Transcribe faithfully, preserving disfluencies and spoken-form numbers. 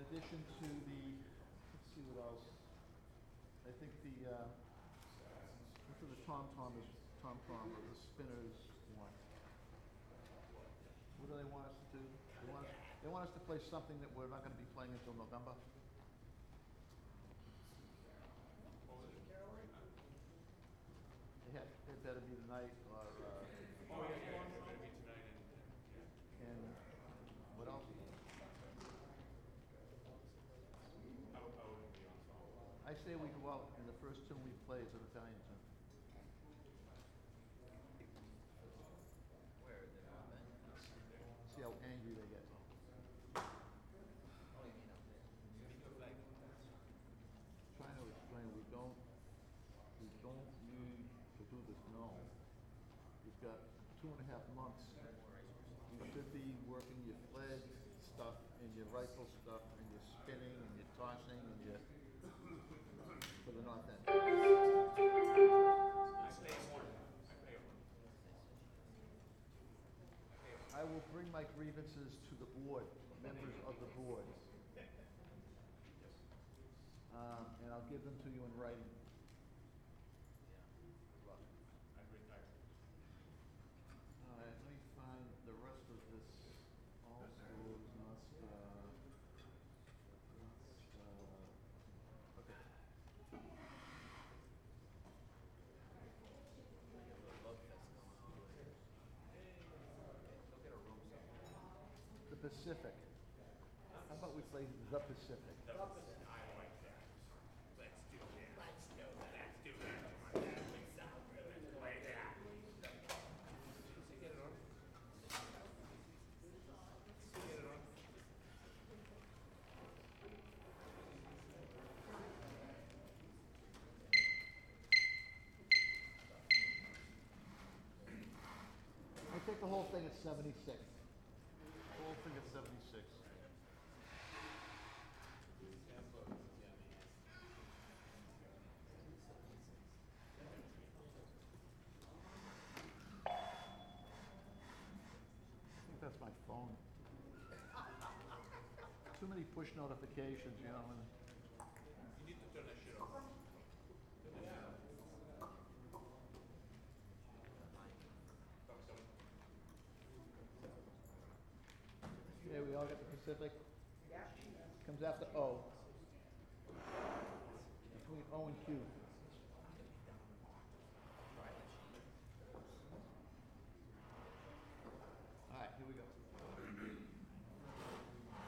addition to the, let's see what else. I think the, uh, what's the Tom Tom is, Tom Tom, or the Spinners one. What do they want us to do? They want us, they want us to play something that we're not gonna be playing until November. It had, it better be tonight, or, uh, Oh, yeah, yeah, it's gonna be tonight and, and, and what else? yeah. Out, out in the ensemble. I say we go out, and the first tune we play is an Italian tune. Where did it happen? See how angry they get. Oh, you mean up there? Trying to explain, we don't, we don't need to do this now. You've got two and a half months. You should be working your flag stuff and your rifle stuff and your spinning and your tossing and your, for the north end. I stay warm. I pay them. I will bring my grievances to the board, members of the board. Um, and I'll give them to you in writing. I'd retire. All right, let me find the rest of this. All schools, not, uh, not, uh, okay. Like a little love fest going on over there. Go get a room somewhere. The Pacific. How about we play the Pacific? I like that. Let's do that. Let's do that. Let's do that. Come on, that would sound good. Let's play that. Get it on. Get it on. I take the whole thing at seventy-six. The whole thing at seventy-six. I think that's my phone. Too many push notifications, you know, and You need to turn that shit off. Turn that shit off. Talk some. okay, we all get the Pacific. Comes after O. Between O and Q.